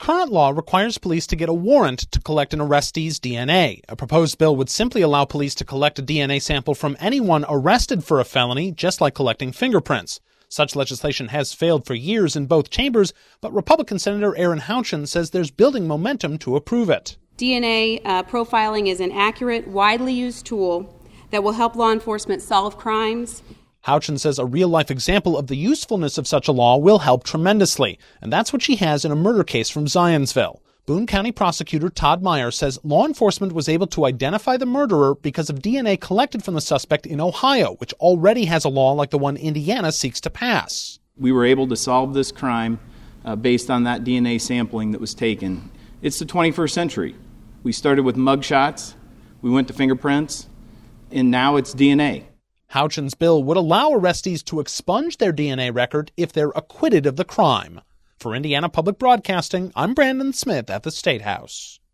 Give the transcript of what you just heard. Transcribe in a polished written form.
current law requires police to get a warrant to collect an arrestee's DNA. A proposed bill would simply allow police to collect a DNA sample from anyone arrested for a felony, just like collecting fingerprints. Such legislation has failed for years in both chambers, but Republican Senator Aaron Houchin says there's building momentum to approve it. DNA profiling is an accurate, widely used tool that will help law enforcement solve crimes. Houchin says a real-life example of the usefulness of such a law will help tremendously, and that's what she has in a murder case from Zionsville. Boone County prosecutor Todd Meyer says law enforcement was able to identify the murderer because of DNA collected from the suspect in Ohio, which already has a law like the one Indiana seeks to pass. We were able to solve this crime based on that DNA sampling that was taken. It's the 21st century. We started with mugshots, we went to fingerprints, and now it's DNA. Houchin's bill would allow arrestees to expunge their DNA record if they're acquitted of the crime. For Indiana Public Broadcasting, I'm Brandon Smith at the State House.